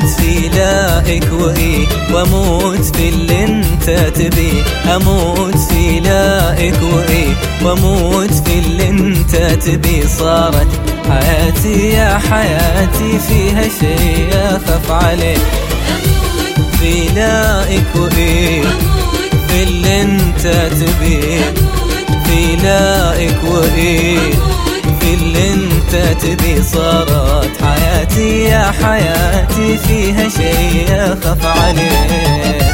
في لائك وإيه، واموت في اللي انت تبيه. اموت في لائك وإيه، واموت في اللي انت تبيه. صارت حياتي يا حياتي فيها شيء اخاف عليه. في لائك وإيه، في اللي انت تبيه. في لائك وإيه، في اللي انت تبيه. صارت حياتي يا حياتي فيها شيء اخاف عليه.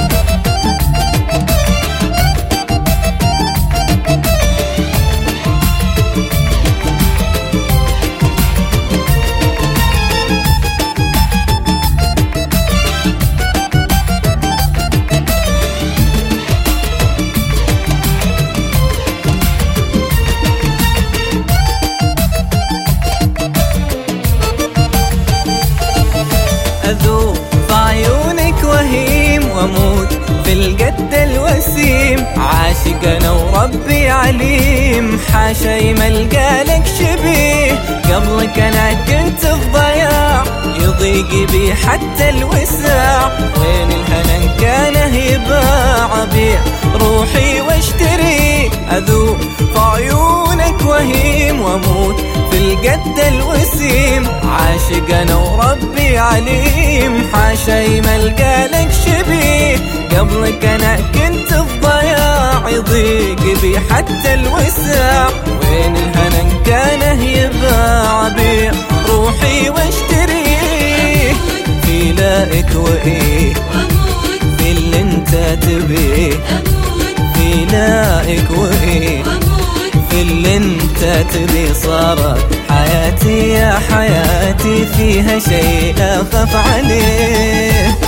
أذوب في عيونك وهيم، واموت في القد الوسيم. عاشق انا وربي عليم، حاشا يملقالك شبيه. قبلك انا كنت في ضياع، يضيق بي حتى الوساع. وين الهنا كان يباع، بيع روحي واشتري. اذوب في عيونك وهيم، واموت في القد الوسيم. عاشق انا وربي عليم، حاشا يملقالك شبيه. قبلك انا كنت في ضياع، يضيق بي حتى الوساع. وين الهنا كان يباع، بيع روحي واشتريه. في لائك وإيه، في اللي انت تبيه. في لائك وإيه، في اللي انت تبيه. صارت حياتي يا حياتي فيها شيء اخاف عليه.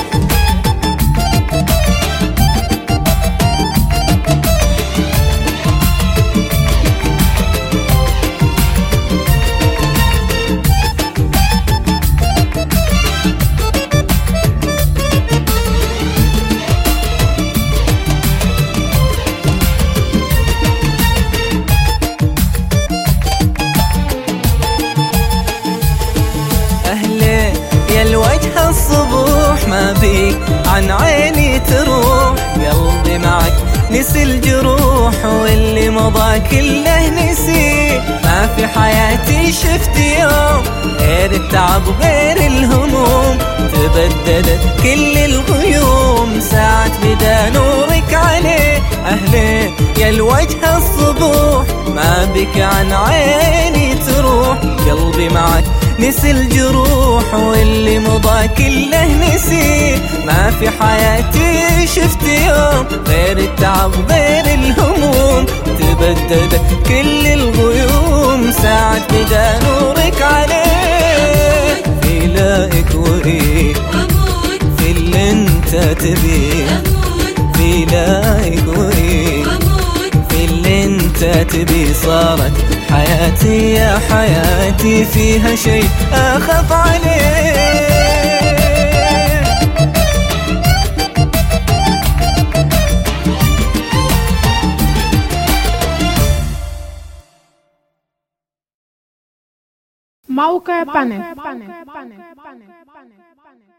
الصبوح ما بيك عن عيني تروح. قلبي معك نسي الجروح، واللي مضى كله نسي. ما في حياتي شفت يوم غير التعب غير الهموم. تبددت كل الغيوم ساعة بدا نورك عليه. أهلين يا الوجه الصبوح، ما بك عن عيني تروح. قلبي معك نسي الجروح، واللي مضى كله نسي. ما في حياتي شفت يوم غير التعب غير الهموم. تبددت كل الغيوم ساعة بدا نورك عليه. في لائك وإيه، في اللي انت تبيه. في لائك وإيه، في اللي انت تبيه. صارت حياتي يا حياتي فيها شيء اخاف عليه. موقع بانل.